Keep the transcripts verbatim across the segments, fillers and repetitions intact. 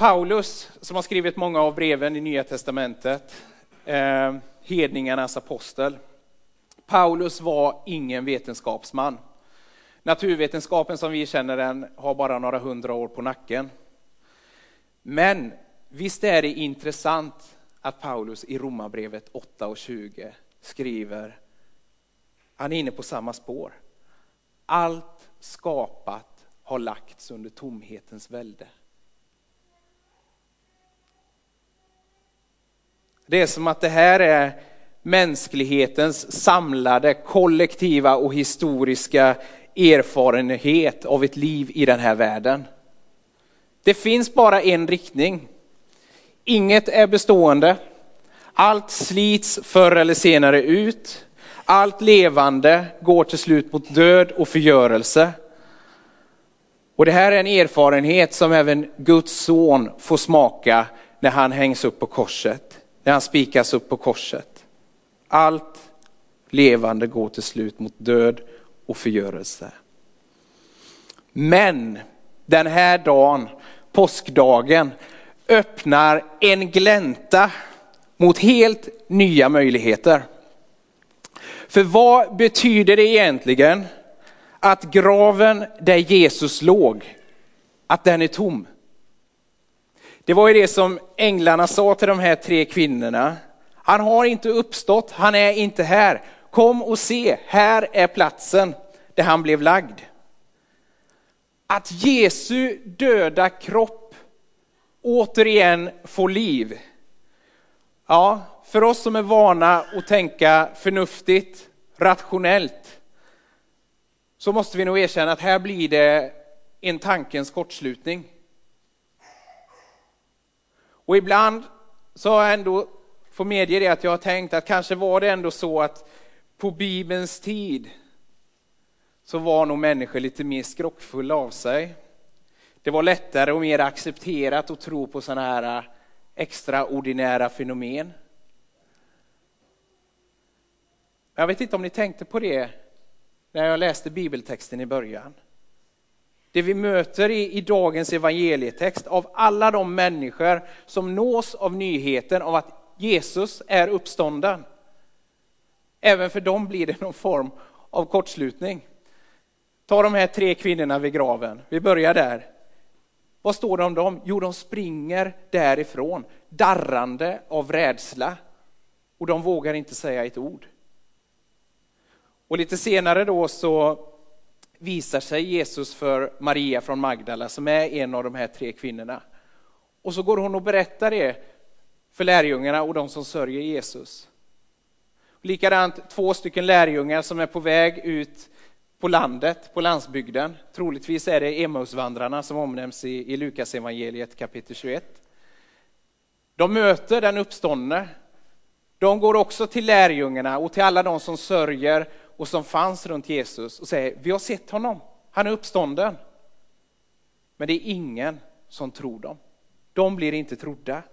Paulus, som har skrivit många av breven i Nya testamentet, eh, hedningarnas apostel. Paulus var ingen vetenskapsman. Naturvetenskapen som vi känner den har bara några hundra år på nacken. Men visst är det intressant att Paulus i Romarbrevet åtta och tjugo skriver, han är inne på samma spår. Allt skapat har lagts under tomhetens välde. Det är som att det här är mänsklighetens samlade, kollektiva och historiska erfarenhet av ett liv i den här världen. Det finns bara en riktning. Inget är bestående. Allt slits förr eller senare ut. Allt levande går till slut mot död och förgörelse. Och det här är en erfarenhet som även Guds son får smaka när han hängs upp på korset. När han spikas upp på korset. Allt levande går till slut mot död och förgörelse. Men den här dagen, påskdagen, öppnar en glänta mot helt nya möjligheter. För vad betyder det egentligen att graven där Jesus låg, att den är tom? Det var ju det som änglarna sa till de här tre kvinnorna. Han har inte uppstått, han är inte här. Kom och se, här är platsen där han blev lagd. Att Jesu döda kropp återigen får liv. Ja, för oss som är vana att tänka förnuftigt, rationellt, så måste vi nog erkänna att här blir det en tankens kortslutning. Och ibland så har jag ändå fått medge det att jag har tänkt att kanske var det ändå så att på Bibelns tid så var nog människor lite mer skrockfulla av sig. Det var lättare och mer accepterat att tro på sådana här extraordinära fenomen. Jag vet inte om ni tänkte på det när jag läste bibeltexten i början. Det vi möter i, i dagens evangelietext av alla de människor som nås av nyheten av att Jesus är uppstånden. Även för dem blir det någon form av kortslutning. Ta de här tre kvinnorna vid graven. Vi börjar där. Vad står det om dem? Jo, de springer därifrån, darrande av rädsla. Och de vågar inte säga ett ord. Och lite senare då så visar sig Jesus för Maria från Magdala, som är en av de här tre kvinnorna. Och så går hon och berättar det för lärjungarna och de som sörjer Jesus. Likadant två stycken lärjungar som är på väg ut på landet, på landsbygden. Troligtvis är det Emmausvandrarna som omnämns i, i Lukas evangeliet kapitel tjugoett. De möter den uppståndne. De går också till lärjungarna och till alla de som sörjer och som fanns runt Jesus och säger, vi har sett honom, han är uppstånden. Men det är ingen som tror dem. De blir inte trodda.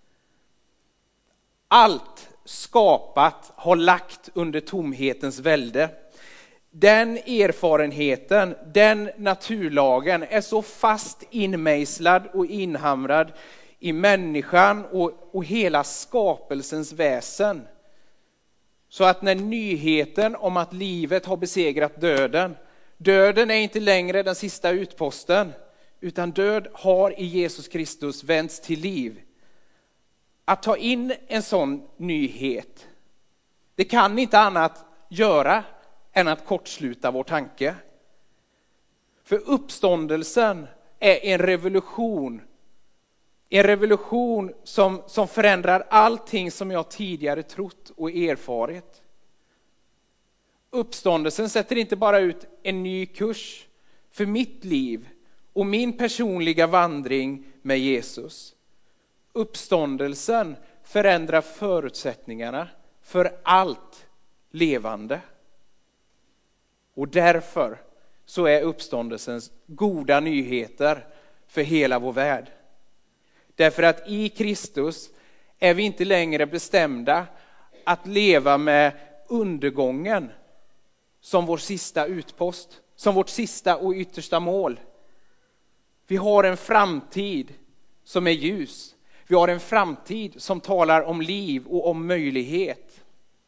Allt skapat har lagt under tomhetens välde. Den erfarenheten, den naturlagen är så fast inmejslad och inhamrad i människan och, och hela skapelsens väsen. Så att när nyheten om att livet har besegrat döden, döden är inte längre den sista utposten, utan död har i Jesus Kristus vänts till liv. Att ta in en sån nyhet, det kan inte annat göra än att kortsluta vår tanke. För uppståndelsen är en revolution. En revolution som, som förändrar allting som jag tidigare trott och erfarit. Uppståndelsen sätter inte bara ut en ny kurs för mitt liv och min personliga vandring med Jesus. Uppståndelsen förändrar förutsättningarna för allt levande. Och därför så är uppståndelsens goda nyheter för hela vår värld. Därför att i Kristus är vi inte längre bestämda att leva med undergången som vår sista utpost, som vårt sista och yttersta mål. Vi har en framtid som är ljus. Vi har en framtid som talar om liv och om möjlighet.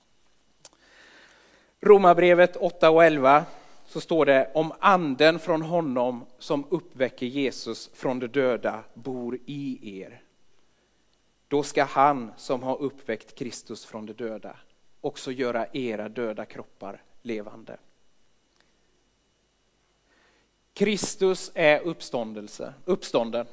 Romarbrevet åtta och elva så står det om anden från honom som uppväcker Jesus från de döda bor i er. Då ska han som har uppväckt Kristus från de döda också göra era döda kroppar levande. Kristus är uppståndelse, uppstånden.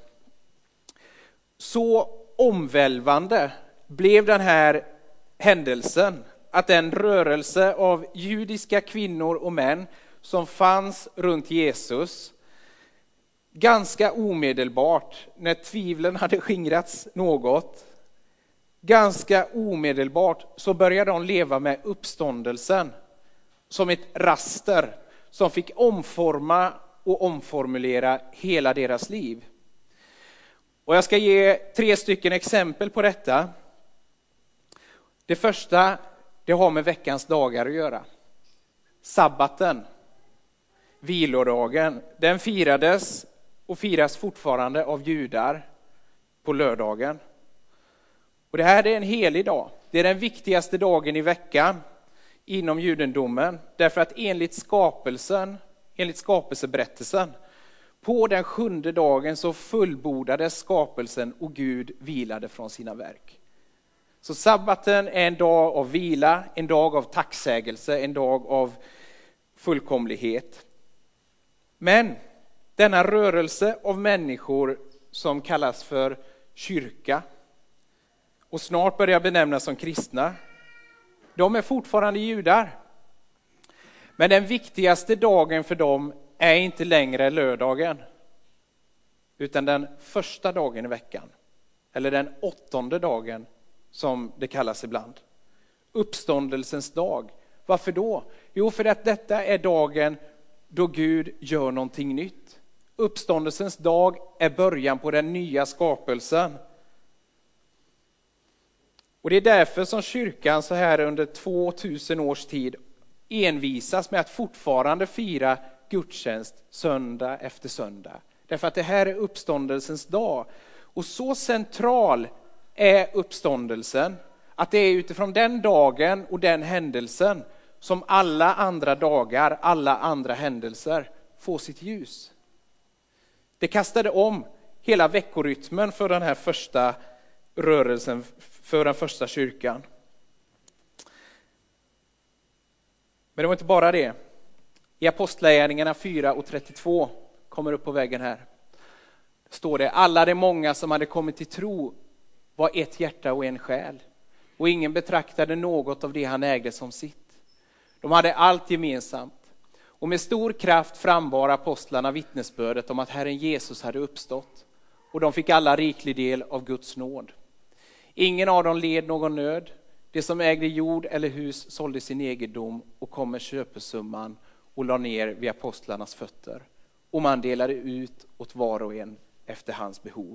Så omvälvande blev den här händelsen att en rörelse av judiska kvinnor och män som fanns runt Jesus ganska omedelbart, när tvivlen hade skingrats något, ganska omedelbart så började de leva med uppståndelsen som ett raster som fick omforma och omformulera hela deras liv. Och jag ska ge tre stycken exempel på detta. Det första, det har med veckans dagar att göra. Sabbaten, vilodagen, den firades och firas fortfarande av judar på lördagen. Och det här är en helig dag. Det är den viktigaste dagen i veckan inom judendomen. Därför att enligt skapelsen, enligt skapelseberättelsen, på den sjunde dagen så fullbordades skapelsen och Gud vilade från sina verk. Så sabbaten är en dag av vila, en dag av tacksägelse, en dag av fullkomlighet. Men denna rörelse av människor som kallas för kyrka och snart börjar benämnas som kristna, de är fortfarande judar. Men den viktigaste dagen för dem är inte längre lördagen, utan den första dagen i veckan. Eller den åttonde dagen som det kallas ibland. Uppståndelsens dag. Varför då? Jo, för att detta är dagen då Gud gör någonting nytt. Uppståndelsens dag är början på den nya skapelsen. Och det är därför som kyrkan så här under tvåtusen års tid envisas med att fortfarande fira gudstjänst söndag efter söndag. Därför att det här är uppståndelsens dag. Och så central är uppståndelsen att det är utifrån den dagen och den händelsen som alla andra dagar, alla andra händelser får sitt ljus. Det kastade om hela veckorytmen för den här första rörelsen, för den första kyrkan. Men det var inte bara det. I Apostlagärningarna fyra och trettiotvå kommer upp på väggen här. Står det, alla de många som hade kommit till tro var ett hjärta och en själ. Och ingen betraktade något av det han ägde som sitt. De hade allt gemensamt. Och med stor kraft frambar apostlarna vittnesbördet om att Herren Jesus hade uppstått. Och de fick alla riklig del av Guds nåd. Ingen av dem led någon nöd. Det som ägde jord eller hus sålde sin egendom och kom med köpesumman och la ner vid apostlarnas fötter. Och man delade ut åt var och en efter hans behov.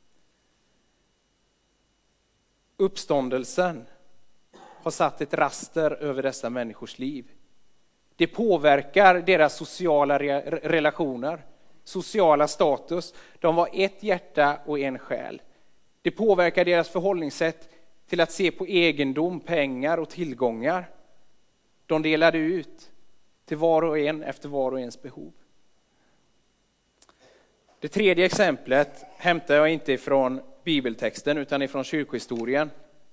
Uppståndelsen har satt ett raster över dessa människors liv. Det påverkar deras sociala re- relationer, sociala status. De var ett hjärta och en själ. Det påverkar deras förhållningssätt till att se på egendom, pengar och tillgångar. De delade ut till var och en efter var och ens behov. Det tredje exemplet hämtar jag inte ifrån bibeltexten utan ifrån kyrkohistorien.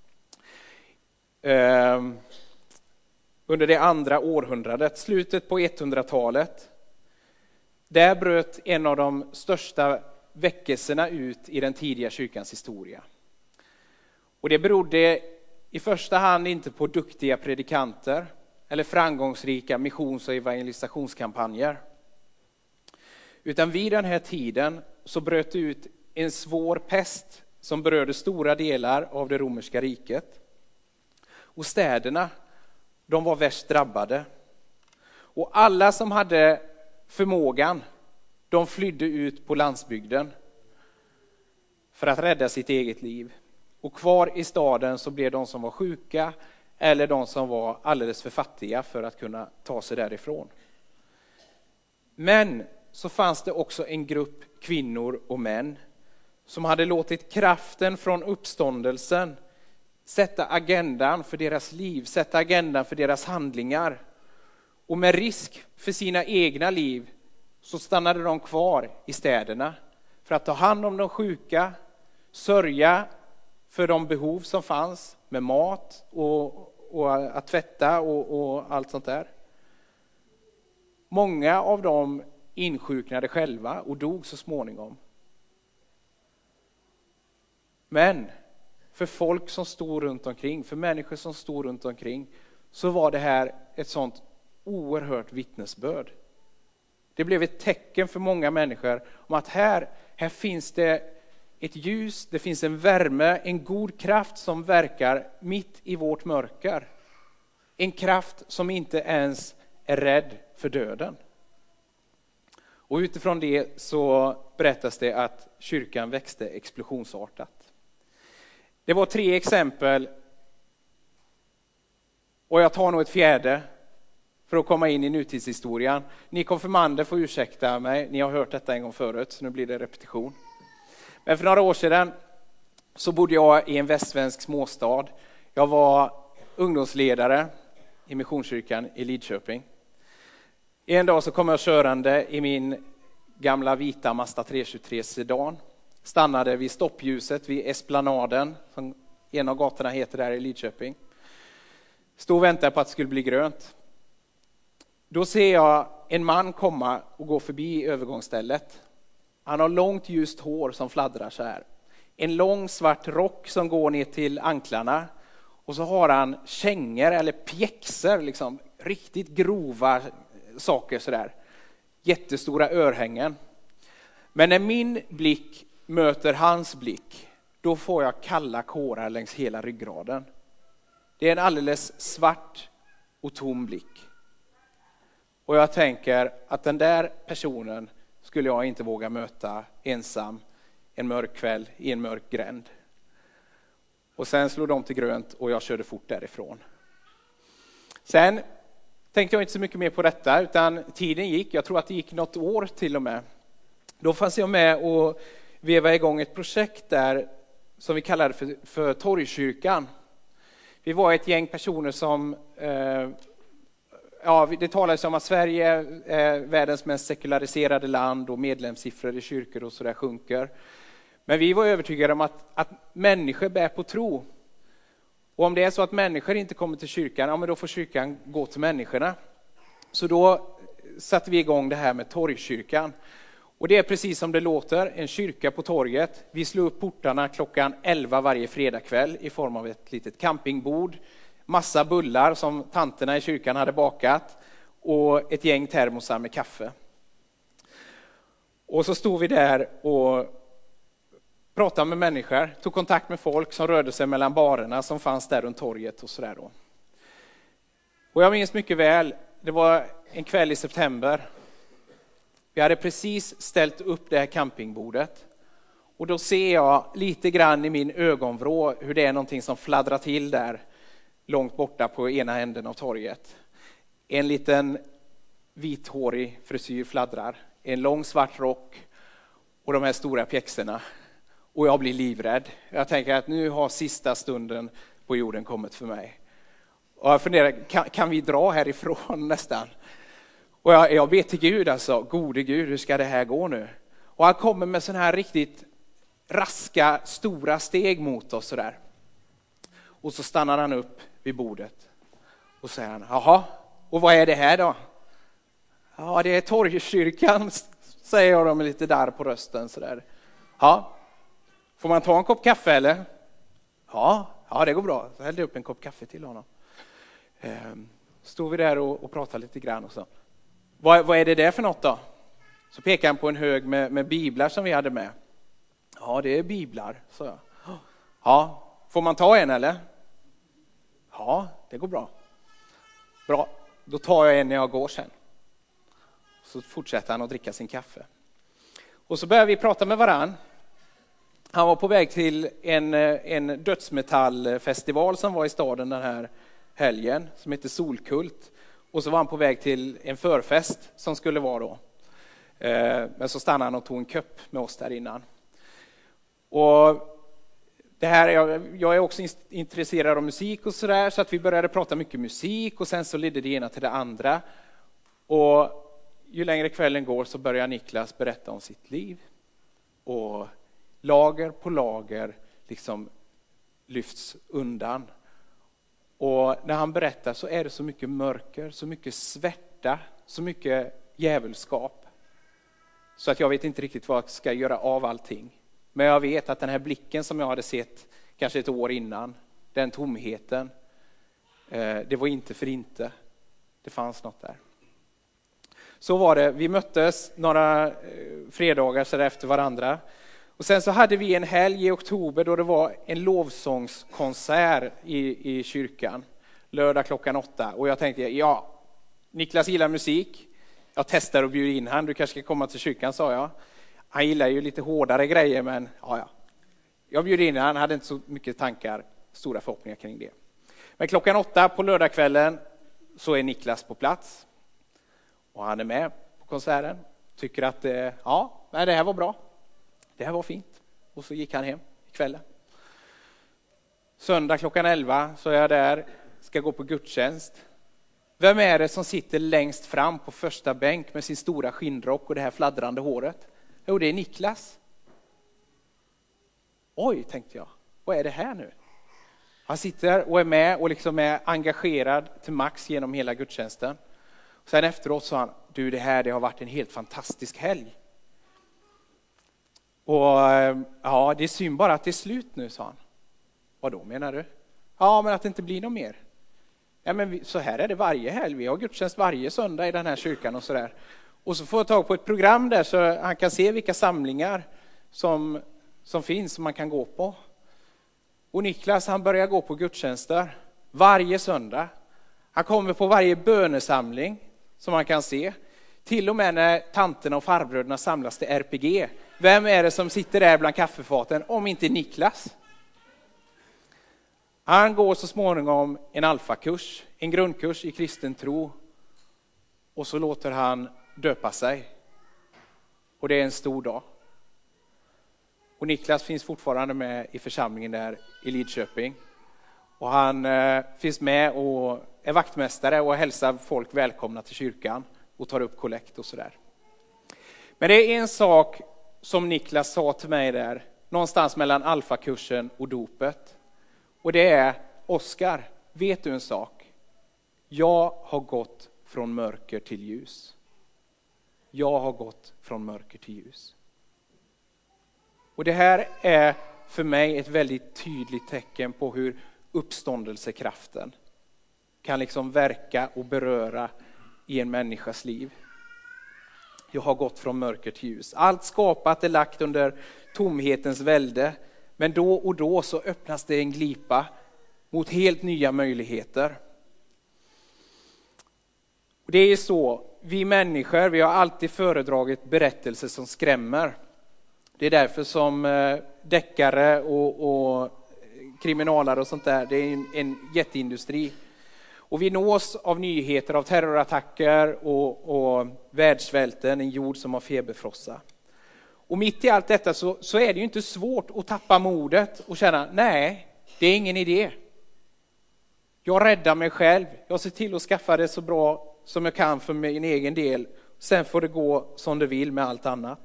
Um, under det andra århundradet, slutet på etthundratalet, där bröt en av de största väckelserna ut i den tidiga kyrkans historia. Och det berodde i första hand inte på duktiga predikanter eller framgångsrika missions- och evangelisationskampanjer. Utan vid den här tiden så bröt det ut en svår pest som berörde stora delar av det romerska riket. Och städerna, de var värst drabbade. Och alla som hade förmågan, de flydde ut på landsbygden för att rädda sitt eget liv. Och kvar i staden så blev de som var sjuka eller de som var alldeles för fattiga för att kunna ta sig därifrån. Men så fanns det också en grupp kvinnor och män som hade låtit kraften från uppståndelsen sätta agendan för deras liv, sätta agendan för deras handlingar. Och med risk för sina egna liv så stannade de kvar i städerna för att ta hand om de sjuka, sörja för de behov som fanns med mat och, och att tvätta och, och allt sånt där. Många av dem insjuknade själva och dog så småningom. Men för folk som stod runt omkring, för människor som stod runt omkring, så var det här ett sånt oerhört vittnesbörd. Det blev ett tecken för många människor om att här, här finns det ett ljus, det finns en värme, en god kraft som verkar mitt i vårt mörker. En kraft som inte ens är rädd för döden. Och utifrån det så berättas det att kyrkan växte explosionsartat. Det var tre exempel. Och jag tar nog ett fjärde för att komma in i nutidshistorien. Ni konfirmander får ursäkta mig, ni har hört detta en gång förut, så nu blir det repetition. Men för några år sedan så bodde jag i en västsvensk småstad. Jag var ungdomsledare i Missionskyrkan i Lidköping. En dag så kom jag körande i min gamla vita Mazda tre tjugotre sedan. Stannade vid stoppljuset vid Esplanaden, som en av gatorna heter där i Lidköping. Stod och väntade på att det skulle bli grönt. Då ser jag en man komma och gå förbi övergångsstället. Han har långt ljust hår som fladdrar så här. En lång svart rock som går ner till anklarna. Och så har han kängor eller pjäxor, liksom riktigt grova saker så där. Jättestora örhängen. Men när min blick möter hans blick, då får jag kalla kårar längs hela ryggraden. Det är en alldeles svart och tom blick. Och jag tänker att den där personen skulle jag inte våga möta ensam en mörk kväll i en mörk gränd. Och sen slog de till grönt och jag körde fort därifrån. Sen tänkte jag inte så mycket mer på detta, utan tiden gick. Jag tror att det gick något år till och med. Då fanns jag med och veva igång ett projekt där som vi kallade för, för Torgkyrkan. Vi var ett gäng personer som... Eh, ja, det talades om att Sverige är världens mest sekulariserade land och medlemssiffror i kyrkor och sådär sjunker. Men vi var övertygade om att, att människor bär på tro. Och om det är så att människor inte kommer till kyrkan, ja men då får kyrkan gå till människorna. Så då satte vi igång det här med Torgkyrkan. Och det är precis som det låter, en kyrka på torget. Vi slår upp portarna klockan elva varje fredagkväll i form av ett litet campingbord. Massa bullar som tanterna i kyrkan hade bakat. Och ett gäng termosar med kaffe. Och så stod vi där och pratade med människor. Tog kontakt med folk som rörde sig mellan barerna som fanns där runt torget och sådär då. Och jag minns mycket väl, det var en kväll i september. Vi hade precis ställt upp det här campingbordet. Och då ser jag lite grann i min ögonvrå hur det är någonting som fladdrar till där. Långt borta på ena änden av torget. En liten vithårig frisyr fladdrar. En lång svart rock. Och de här stora pjäxorna. Och jag blir livrädd. Jag tänker att nu har sista stunden på jorden kommit för mig. Och jag funderar, kan, kan vi dra härifrån nästan? Och jag, jag ber till Gud alltså, gode Gud, hur ska det här gå nu? Och han kommer med sån här riktigt raska, stora steg mot oss sådär. Och så stannar han upp vid bordet. Och säger han, jaha, och vad är det här då? Ja, det är Torgkyrkan, säger jag då med lite darr på rösten sådär. Ja, får man ta en kopp kaffe eller? Ja, ja det går bra. Så hällde jag upp en kopp kaffe till honom. Ehm, stod vi där och, och pratade lite grann och så. Vad, vad är det där för något då? Så pekade han på en hög med, med biblar som vi hade med. Ja, det är biblar, så jag. Ja, får man ta en eller? Ja, det går bra. Bra, då tar jag en när jag går sen. Så fortsätter han att dricka sin kaffe. Och så börjar vi prata med varann. Han var på väg till en, en dödsmetallfestival som var i staden den här helgen. Som heter Solkult. Och så var han på väg till en förfest som skulle vara då. Men så stannade han och tog en kopp med oss där innan. Och det här, jag, jag är också intresserad av musik och sådär, så att vi började prata mycket musik och sen så ledde det ena till det andra. Och ju längre kvällen går så börjar Niklas berätta om sitt liv. Och lager på lager liksom lyfts undan. Och när han berättar så är det så mycket mörker, så mycket svärta, så mycket djävulskap. Så att jag vet inte riktigt vad jag ska göra av allting. Men jag vet att den här blicken som jag hade sett kanske ett år innan, den tomheten, det var inte för inte. Det fanns något där. Så var det. Vi möttes några fredagar så där efter varandra. Och sen så hade vi en helg i oktober då det var en lovsångskonsert i, i kyrkan. Lördag klockan åtta. Och jag tänkte, ja, Niklas gillar musik. Jag testar och bjuder in han. Du kanske ska komma till kyrkan, sa jag. Han gillar ju lite hårdare grejer, men ja, ja. Jag bjöd in han, hade inte så mycket tankar, stora förhoppningar kring det. Men klockan åtta på lördagskvällen så är Niklas på plats. Och han är med på konserten. Tycker att ja, nej, det här var bra. Det här var fint. Och så gick han hem i kvällen. Söndag klockan elva så är jag där, ska gå på gudstjänst. Vem är det som sitter längst fram på första bänk med sin stora skinnrock och det här fladdrande håret? Jo, det är Niklas. Oj, tänkte jag. Vad är det här nu? Han sitter och är med och liksom är engagerad till max genom hela gudstjänsten. Sen efteråt sa han, du, det här det har varit en helt fantastisk helg. Och ja, det är synd bara att det är slut nu, sa han. Vad då menar du? Ja, men att det inte blir något mer. Ja, men vi, så här är det varje helg. Vi har gudstjänst varje söndag i den här kyrkan och sådär. Och så får jag tag på ett program där så han kan se vilka samlingar som, som finns som man kan gå på. Och Niklas, han börjar gå på gudstjänster varje söndag. Han kommer på varje bönesamling som man kan se. Till och med när tanterna och farbröderna samlas till R P G. Vem är det som sitter där bland kaffefaten om inte Niklas? Han går så småningom en alfakurs, en grundkurs i kristen tro. Och så låter han döpa sig. Och det är en stor dag. Och Niklas finns fortfarande med i församlingen där i Lidköping. Och han eh, finns med och är vaktmästare och hälsar folk välkomna till kyrkan. Och tar upp kollekt och sådär. Men det är en sak som Niklas sa till mig där. Någonstans mellan alfakursen och dopet. Och det är, Oskar, vet du en sak? Jag har gått från mörker till ljus. Jag har gått från mörker till ljus. Och det här är för mig ett väldigt tydligt tecken på hur uppståndelsekraften kan liksom verka och beröra i en människas liv. Jag har gått från mörker till ljus. Allt skapat är lagt under tomhetens välde. Men då och då så öppnas det en glipa mot helt nya möjligheter. Och det är så, vi människor, vi har alltid föredragit berättelser som skrämmer. Det är därför som deckare och, och kriminalare och sånt där, det är en, en jätteindustri. Och vi nås av nyheter av terrorattacker och, och världssvälten, en jord som har feberfrossa. Och mitt i allt detta så, så är det ju inte svårt att tappa modet och känna, nej, det är ingen idé. Jag räddar mig själv, jag ser till att skaffa det så bra som jag kan för min egen del. Sen får det gå som det vill med allt annat.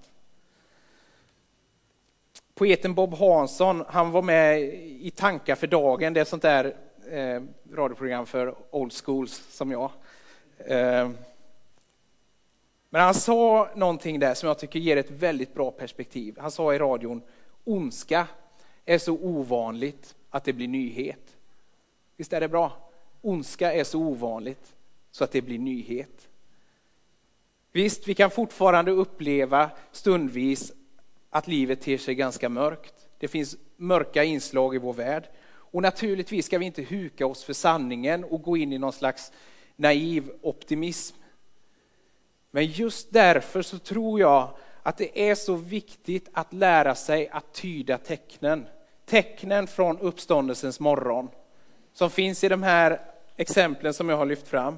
Poeten Bob Hansson, han var med i Tankar för dagen, det är ett sånt där eh, radioprogram för old schools som jag. Eh, men han sa någonting där som jag tycker ger ett väldigt bra perspektiv. Han sa i radion, ondska är så ovanligt att det blir nyhet. Visst är det bra? Ondska är så ovanligt så att det blir nyhet. Visst, vi kan fortfarande uppleva stundvis att livet ter sig ganska mörkt. Det finns mörka inslag i vår värld. Och naturligtvis ska vi inte huka oss för sanningen och gå in i någon slags naiv optimism. Men just därför så tror jag att det är så viktigt att lära sig att tyda tecknen. Tecknen från uppståndelsens morgon. Som finns i de här exemplen som jag har lyft fram.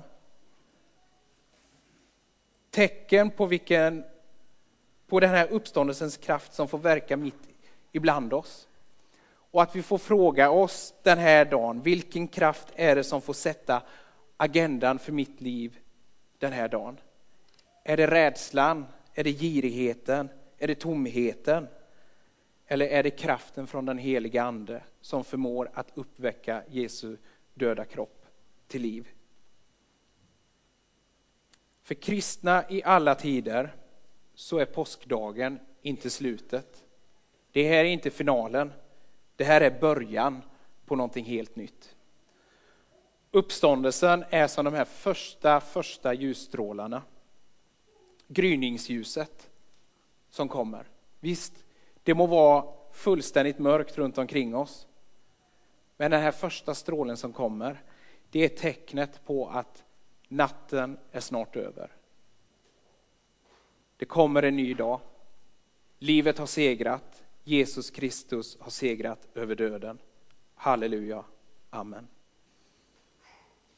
Tecken på vilken på den här uppståndelsens kraft som får verka mitt ibland oss. Och att vi får fråga oss den här dagen, vilken kraft är det som får sätta agendan för mitt liv den här dagen? Är det rädslan? Är det girigheten? Är det tomheten? Eller är det kraften från den heliga ande som förmår att uppväcka Jesu döda kropp till liv? För kristna i alla tider så är påskdagen inte slutet. Det här är inte finalen. Det här är början på någonting helt nytt. Uppståndelsen är som de här första, första ljusstrålarna. Gryningsljuset som kommer. Visst, det må vara fullständigt mörkt runt omkring oss. Men den här första strålen som kommer, det är tecknet på att natten är snart över. Det kommer en ny dag. Livet har segrat. Jesus Kristus har segrat över döden. Halleluja. Amen.